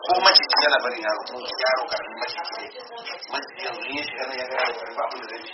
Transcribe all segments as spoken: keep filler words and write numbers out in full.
ko maciji yana barin yaro ko yaro karamin maciji ne maciji yanzu in ya shiga nan ya ga yaro karamin abin da zai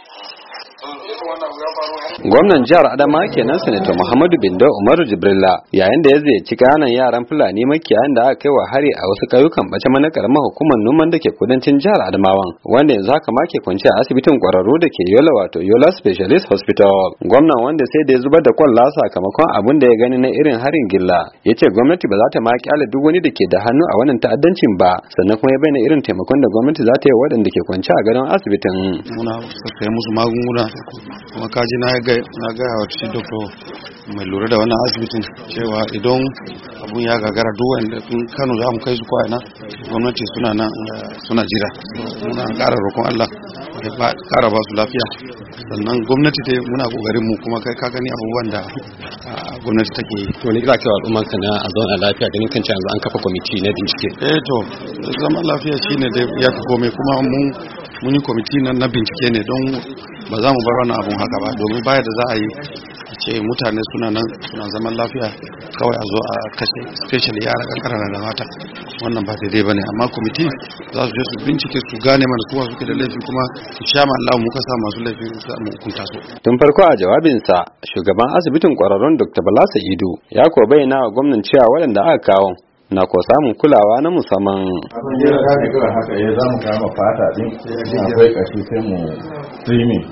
Gwamnan jihar Adama kenan Sanata Muhammadu Bindo Umaru Jibrilla yayin da ya ziyarci kananan yaran Fulani makiyayan da aka kai wa hari a wasu ƙauyukan bace mana karamar hukumar noman da ke kudancin jihar Adamawan wanda yanzu haka ma ke kwance a asibitin kwararru da ke Yola wato Yola Specialist Hospital. Gwamnan wanda sai da ya zubar da kwalla sakamakon abin da ya gani na irin harin gilla ya ce gwamnati ba za ta ma kyale duk wani da ke da hannu a wannan ta'addancin ba sannan kuma ya bayyana irin taimakon da gwamnati za ta yi waɗanda ke kwance a gadon asibitin. Muna kai musu magunguna kuma kaji na ga na ga wata doctor mai lura da wannan asibitin cewa idan abun ya gagara duk wanda in Kano za mu kai su kwana gwamnati suna nan suna jira muna ƙara roƙon Allah ya ƙara ba su lafiya sannan gwamnati dai muna kokarin mu kuma kai ka gani abubuwan da gwamnati take yi. To ne kira cewa al'umman ka na a zauna lafiya ganin kan cewa an kafa kwamiti na bincike. Eh to zaman lafiya shine da ya fi komai kuma mun mun yi kwamiti na bincike ne don ba za mu bar wannan abun haka ba domin baya da za a yi ce mutane suna nan suna zaman lafiya kawai a zo a kashe especially yara kankana da mata wannan ba daidai bane amma kwamiti za su je su bincike su gane mana kuma suke da laifi kuma su sha ma Allah muka sa masu laifi mu hukunta su. Tun farko a jawabinsa shugaban asibitin kwararrun Doctor Bala Sa'idu ya ko bayyana wa gwamnan cewa waɗanda aka kawo na ko samun kulawa na musamman. Abin da ya gane kawai haka ya zamu kama fata din akwai kashi sai mu streaming.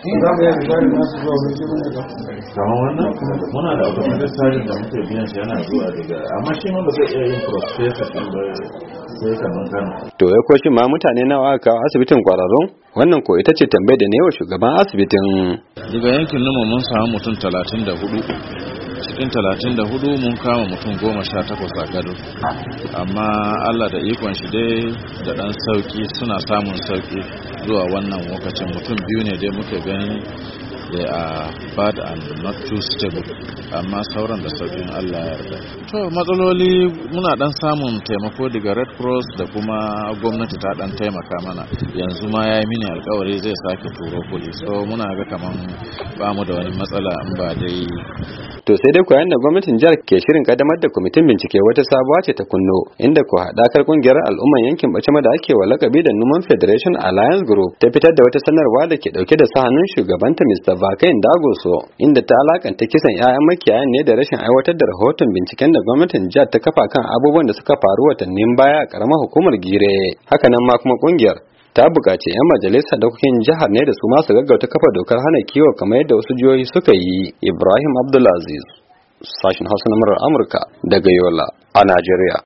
Kamar wannan muna da automatic tsarin da muke biyan shi yana zuwa daga amma shi ma ba zai iya yin processor din ba sai kamar kan. To ya koshi ma mutane nawa aka kawo asibitin kwararrun wannan ko ita ce tambayar da ne wa shugaban asibitin. Daga yankin Numa mun samu mutum talatin da hudu. Cikin talatin da hudu mun kama mutum goma sha takwas a gado amma Allah da ikon shi dai da dan sauki suna samun sauki zuwa wannan lokacin mutum biyu ne dai muke gani they are bad and not too stable amma sauran da sauƙin Allah ya yarda. To matsaloli muna dan samun taimako daga Red Cross da kuma gwamnati ta dan taimaka mana yanzu ma yayi mini alƙawari zai sake turo kuɗi so muna ga kaman ba mu da wani matsala in ba dai. To sai dai koyan da gwamnatin jihar ke shirin kaddamar da kwamitin bincike wata sabuwa ce ta kunno inda ko hadakar kungiyar al'umman yankin Bacema da ake wa lakabi da Numan Federation Alliance Group ta fitar da wata sanarwa da ke dauke da sa hannun shugabanta Mister Vakain Dagoso inda ta alakanta kisan 'ya'yan makiyayan ne da rashin aiwatar da rahoton binciken da gwamnatin jihar ta kafa kan abubuwan da suka faru watannin baya a karamar hukumar Gire. Hakanan ma kuma kungiyar ta buƙaci 'yan majalisar dokokin jihar ne da su masu gaggauta kafa dokar hana kiwo kamar yadda wasu jihohi suka yi. Ibrahim Abdulaziz, sashin Hausa na murar Amurka daga Yola a Najeriya.